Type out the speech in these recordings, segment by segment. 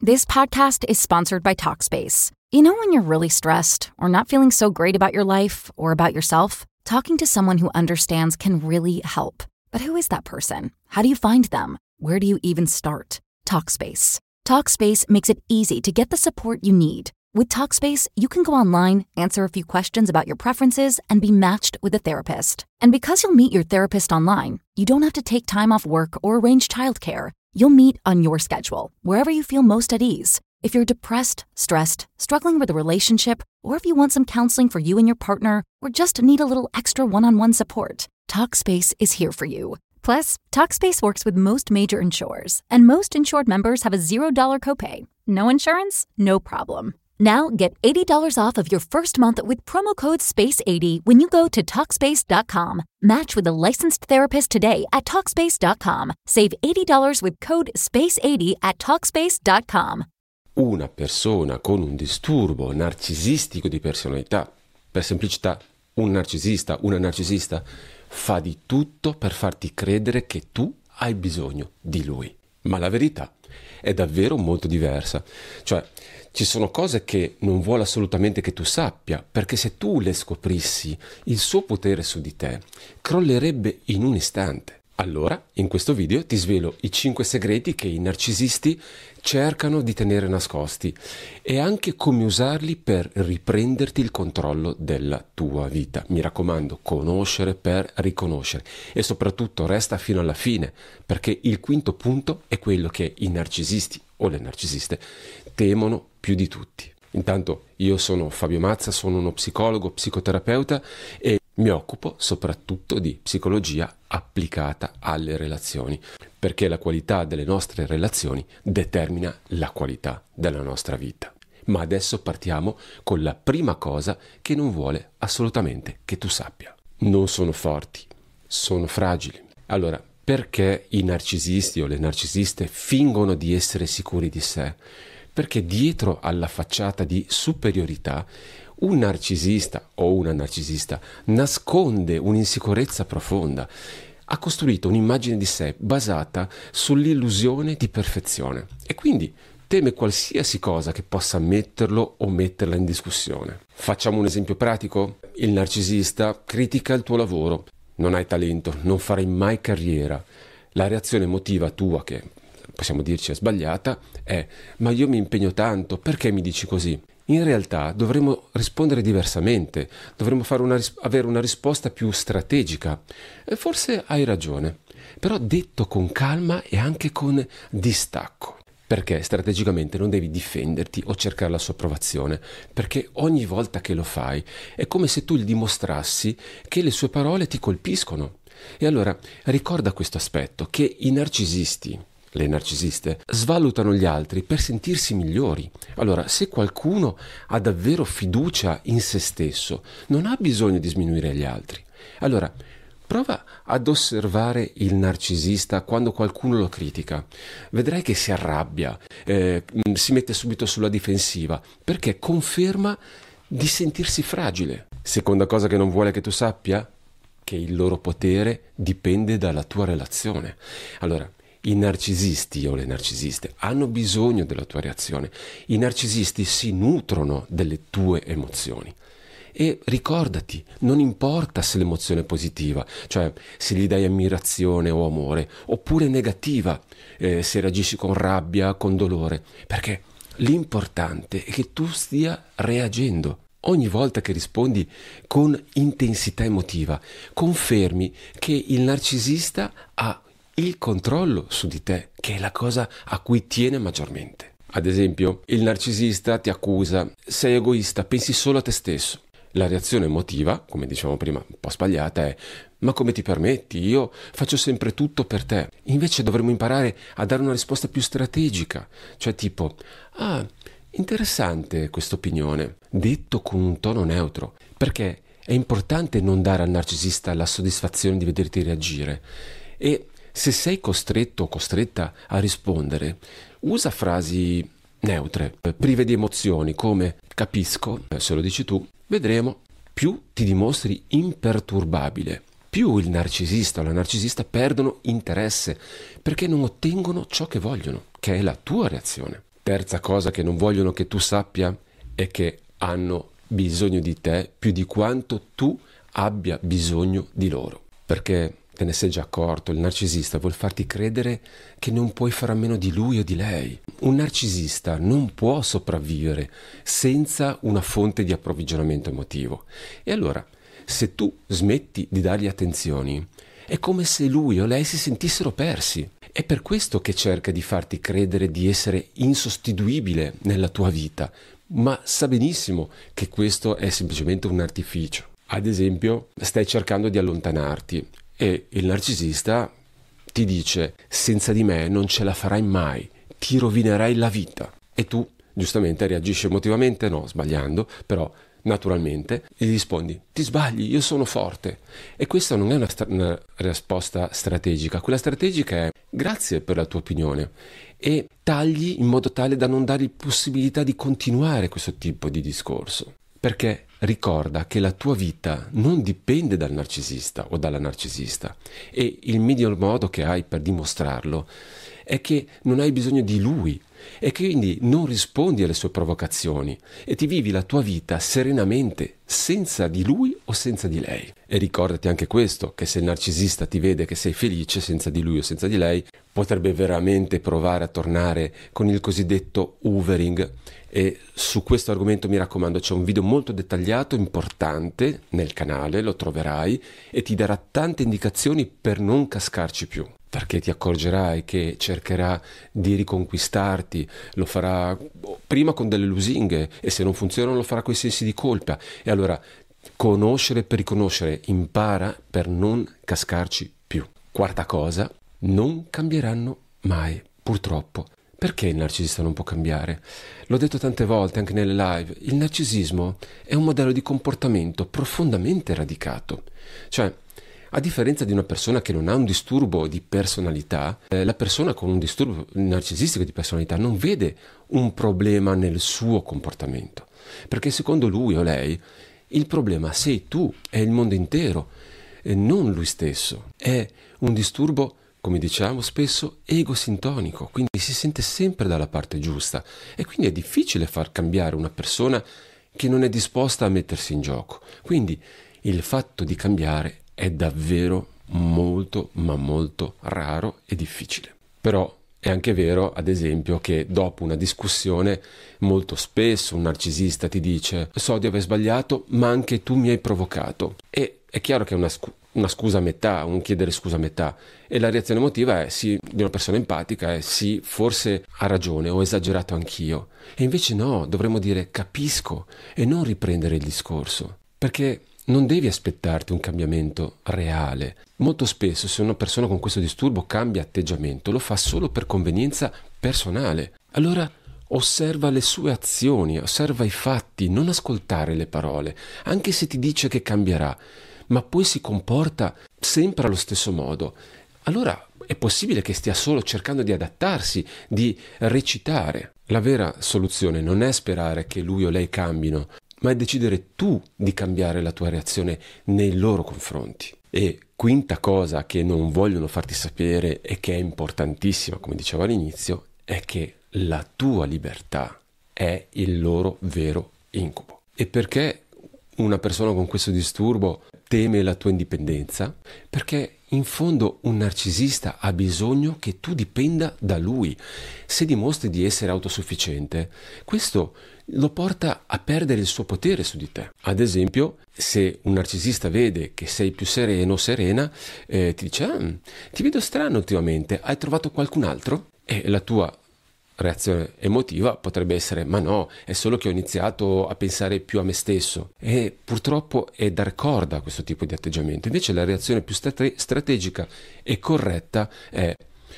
This podcast is sponsored by Talkspace. You know when you're really stressed or not feeling so great about your life or about yourself? Talking to someone who understands can really help. But who is that person? How do you find them? Where do you even start? Talkspace. Talkspace makes it easy to get the support you need. With Talkspace, you can go online, answer a few questions about your preferences, and be matched with a therapist. And because you'll meet your therapist online, you don't have to take time off work or arrange childcare. You'll meet on your schedule, wherever you feel most at ease. If you're depressed, stressed, struggling with a relationship, or if you want some counseling for you and your partner, or just need a little extra one-on-one support, Talkspace is here for you. Plus, Talkspace works with most major insurers, and most insured members have a $0 copay. No insurance? No problem. Now get $80 off of your first month with promo code SPACE80 when you go to Talkspace.com. Match with a licensed therapist today at Talkspace.com. Save $80 with code SPACE80 at Talkspace.com. Una persona con un disturbo narcisistico di personalità, per semplicità, una narcisista, fa di tutto per farti credere che tu hai bisogno di lui. Ma la verità è davvero molto diversa. Cioè, ci sono cose che non vuole assolutamente che tu sappia, perché se tu le scoprissi, il suo potere su di te crollerebbe in un istante. Allora, in questo video ti svelo i 5 segreti che i narcisisti cercano di tenere nascosti e anche come usarli per riprenderti il controllo della tua vita. Mi raccomando, conoscere per riconoscere e soprattutto resta fino alla fine, perché il quinto punto è quello che i narcisisti o le narcisiste temono più di tutti. Intanto io sono Fabio Mazza, sono uno psicologo, psicoterapeuta e mi occupo soprattutto di psicologia applicata alle relazioni, perché la qualità delle nostre relazioni determina la qualità della nostra vita. Ma adesso partiamo con la prima cosa che non vuole assolutamente che tu sappia. Non sono forti, sono fragili. Allora, perché i narcisisti o le narcisiste fingono di essere sicuri di sé? Perché dietro alla facciata di superiorità un narcisista o una narcisista nasconde un'insicurezza profonda. Ha costruito un'immagine di sé basata sull'illusione di perfezione e quindi teme qualsiasi cosa che possa metterlo o metterla in discussione. Facciamo un esempio pratico? Il narcisista critica il tuo lavoro. Non hai talento, non farai mai carriera. La reazione emotiva tua, che possiamo dirci è sbagliata, è: ma io mi impegno tanto, perché mi dici così? In realtà dovremmo rispondere diversamente, dovremmo avere una risposta più strategica. E forse hai ragione, però detto con calma e anche con distacco. Perché strategicamente non devi difenderti o cercare la sua approvazione, perché ogni volta che lo fai è come se tu gli dimostrassi che le sue parole ti colpiscono. E allora ricorda questo aspetto, che i narcisisti, le narcisiste, svalutano gli altri per sentirsi migliori. Allora, se qualcuno ha davvero fiducia in se stesso, non ha bisogno di sminuire gli altri. Allora, prova ad osservare il narcisista quando qualcuno lo critica. Vedrai che si arrabbia, si mette subito sulla difensiva, perché conferma di sentirsi fragile. Seconda cosa che non vuole che tu sappia, che il loro potere dipende dalla tua relazione. Allora, i narcisisti o le narcisiste hanno bisogno della tua reazione. I narcisisti si nutrono delle tue emozioni. E ricordati, non importa se l'emozione è positiva, cioè se gli dai ammirazione o amore, oppure negativa, se reagisci con rabbia, con dolore, perché l'importante è che tu stia reagendo. Ogni volta che rispondi con intensità emotiva, confermi che il narcisista ha il controllo su di te, che è la cosa a cui tiene maggiormente. Ad esempio, il narcisista ti accusa: sei egoista, pensi solo a te stesso. La reazione emotiva, come dicevamo prima, un po' sbagliata, è: ma come ti permetti? Io faccio sempre tutto per te. Invece dovremmo imparare a dare una risposta più strategica, cioè tipo: ah, interessante questa opinione, detto con un tono neutro, perché è importante non dare al narcisista la soddisfazione di vederti reagire. E se sei costretto o costretta a rispondere, usa frasi neutre, prive di emozioni, come capisco, se lo dici tu, vedremo. Più ti dimostri imperturbabile, più il narcisista o la narcisista perdono interesse, perché non ottengono ciò che vogliono, che è la tua reazione. Terza cosa che non vogliono che tu sappia è che hanno bisogno di te più di quanto tu abbia bisogno di loro. Perché te ne sei già accorto, il narcisista vuol farti credere che non puoi fare a meno di lui o di lei. Un narcisista non può sopravvivere senza una fonte di approvvigionamento emotivo. E allora, se tu smetti di dargli attenzioni, è come se lui o lei si sentissero persi. È per questo che cerca di farti credere di essere insostituibile nella tua vita, ma sa benissimo che questo è semplicemente un artificio. Ad esempio, stai cercando di allontanarti e il narcisista ti dice: senza di me non ce la farai mai, ti rovinerai la vita. E tu, giustamente, reagisci emotivamente, no, sbagliando, però naturalmente, e gli rispondi: ti sbagli, io sono forte. E questa non è una risposta strategica. Quella strategica è: grazie per la tua opinione, e tagli in modo tale da non dargli possibilità di continuare questo tipo di discorso. Perché ricorda che la tua vita non dipende dal narcisista o dalla narcisista, e il miglior modo che hai per dimostrarlo è che non hai bisogno di lui, e quindi non rispondi alle sue provocazioni e ti vivi la tua vita serenamente, senza di lui o senza di lei. E ricordati anche questo, che se il narcisista ti vede che sei felice senza di lui o senza di lei, potrebbe veramente provare a tornare con il cosiddetto hoovering. E su questo argomento, mi raccomando, c'è un video molto dettagliato, importante, nel canale, lo troverai, e ti darà tante indicazioni per non cascarci più. Perché ti accorgerai che cercherà di riconquistarti, lo farà prima con delle lusinghe, e se non funzionano lo farà con i sensi di colpa. E allora, conoscere per riconoscere, impara per non cascarci più. Quarta cosa, non cambieranno mai, purtroppo. Perché il narcisista non può cambiare? L'ho detto tante volte anche nelle live, il narcisismo è un modello di comportamento profondamente radicato. Cioè, a differenza di una persona che non ha un disturbo di personalità, la persona con un disturbo narcisistico di personalità non vede un problema nel suo comportamento, perché secondo lui o lei il problema sei tu, è il mondo intero, e non lui stesso. È un disturbo, come diciamo spesso, egosintonico, quindi si sente sempre dalla parte giusta, e quindi è difficile far cambiare una persona che non è disposta a mettersi in gioco. Quindi il fatto di cambiare è davvero molto, ma molto raro e difficile. Però è anche vero, ad esempio, che dopo una discussione molto spesso un narcisista ti dice: so di aver sbagliato, ma anche tu mi hai provocato. E è chiaro che è una scusa a metà, un chiedere scusa a metà, e la reazione emotiva è sì, di una persona empatica, è sì, forse ha ragione, ho esagerato anch'io. E invece no, dovremmo dire capisco e non riprendere il discorso, perché non devi aspettarti un cambiamento reale. Molto spesso, se una persona con questo disturbo cambia atteggiamento, lo fa solo per convenienza personale. Allora osserva le sue azioni, osserva i fatti, non ascoltare le parole, anche se ti dice che cambierà, ma poi si comporta sempre allo stesso modo. Allora è possibile che stia solo cercando di adattarsi, di recitare. La vera soluzione non è sperare che lui o lei cambino, ma è decidere tu di cambiare la tua reazione nei loro confronti. E quinta cosa che non vogliono farti sapere e che è importantissima, come dicevo all'inizio, è che la tua libertà è il loro vero incubo. E perché una persona con questo disturbo teme la tua indipendenza? Perché in fondo un narcisista ha bisogno che tu dipenda da lui. Se dimostri di essere autosufficiente, questo lo porta a perdere il suo potere su di te. Ad esempio, se un narcisista vede che sei più sereno o serena, ti dice: ti vedo strano ultimamente, hai trovato qualcun altro? E la tua reazione emotiva potrebbe essere: ma no, è solo che ho iniziato a pensare più a me stesso. E purtroppo è dar corda a questo tipo di atteggiamento. Invece la reazione più strategica e corretta è: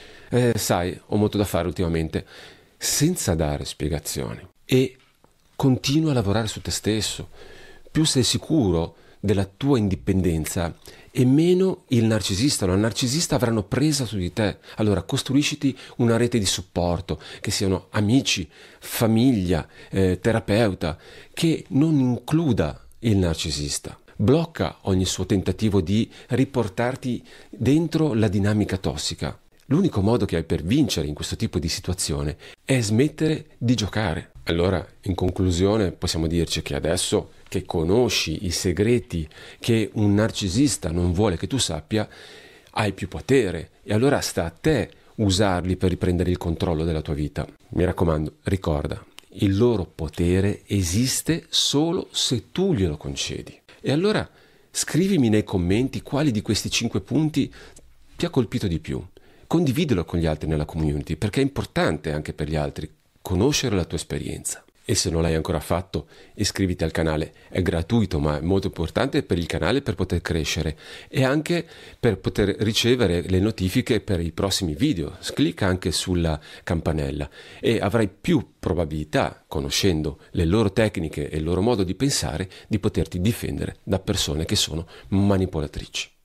sai, ho molto da fare ultimamente, senza dare spiegazioni. E continua a lavorare su te stesso. Più sei sicuro della tua indipendenza e meno il narcisista o la narcisista avranno presa su di te. Allora costruisciti una rete di supporto, che siano amici, famiglia, terapeuta, che non includa il narcisista. Blocca ogni suo tentativo di riportarti dentro la dinamica tossica. L'unico modo che hai per vincere in questo tipo di situazione è smettere di giocare. Allora, in conclusione, possiamo dirci che adesso che conosci i segreti che un narcisista non vuole che tu sappia, hai più potere e allora sta a te usarli per riprendere il controllo della tua vita. Mi raccomando, ricorda, il loro potere esiste solo se tu glielo concedi. E allora scrivimi nei commenti quali di questi 5 punti ti ha colpito di più. Condividilo con gli altri nella community, perché è importante anche per gli altri conoscere la tua esperienza. E se non l'hai ancora fatto, iscriviti al canale. È gratuito, ma è molto importante per il canale per poter crescere e anche per poter ricevere le notifiche per i prossimi video. Clicca anche sulla campanella e avrai più probabilità, conoscendo le loro tecniche e il loro modo di pensare, di poterti difendere da persone che sono manipolatrici.